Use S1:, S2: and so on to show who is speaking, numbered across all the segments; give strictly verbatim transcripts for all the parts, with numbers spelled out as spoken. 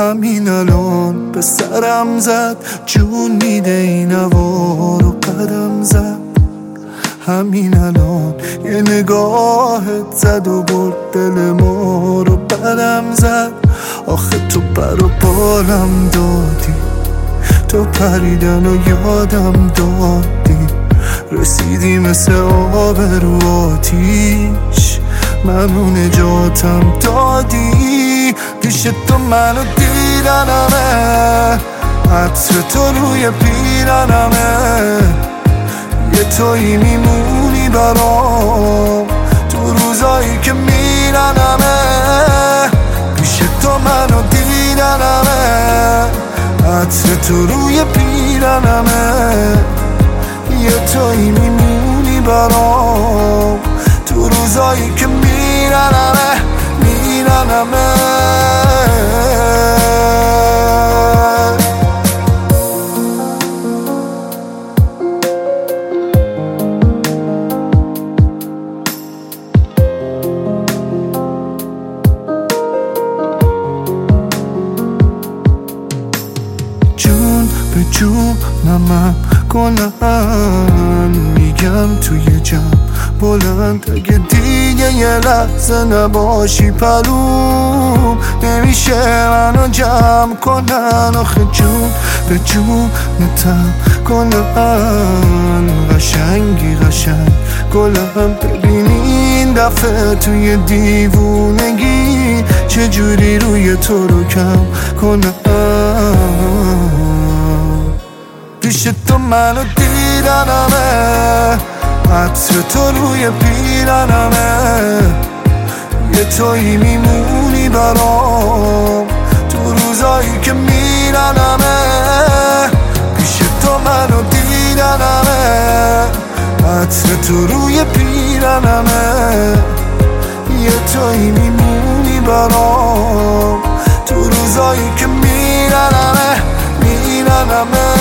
S1: همین الان به سرم زد، جون میده این هوا رو قدم زد. همین الان یه نگاهت زد و برد دل ما رو بدم زد. آخه تو پر و بالم دادی، تو پریدن و یادم دادی، رسیدی مثل آب رو آتیش، منو نجاتم دادی. پیش تو منو دیدنمه، عطر تو روی پیرنمه، یه تویی میمونی برام تو روزایی که میرنمه. پیش تو منو دیدنمه، عطر تو روی پیرنمه، یه تویی میمونی برام تو روزایی که میرنمه میرنمه. جون به جونم کنم میگم توی جمع بلند، اگه دیگه یه لحظه نباشی پروم نمیشه منو جمع کنن. آخه جون به جونتم کنن، قشنگی قشنگ گلم، ببینی این دفعه توی دیوونگی چجوری روی تو رو کم کنم. پیش تو منو دیدنمه، عطر تو روی پیرنمه، یه تویی میمونی برام تو روزایی که میرنمه. پیش تو منو دیدنمه، عطر تو روی پیرنمه، یه تویی میمونی برام تو روزایی که میرنمه میرنمه.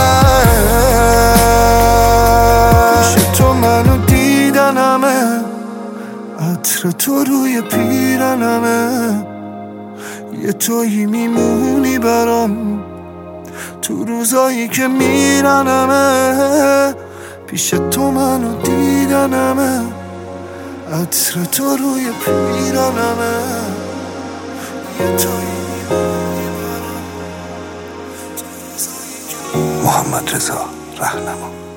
S1: عطر تو روی پیرنمه، یه تویی میمونی برام تو روزایی که میرنمه. پیش تو منو دیدنمه، عطر تو روی پیرنمه، یه تویی میمونی برام تو روزایی که. محمد رضا رهنما.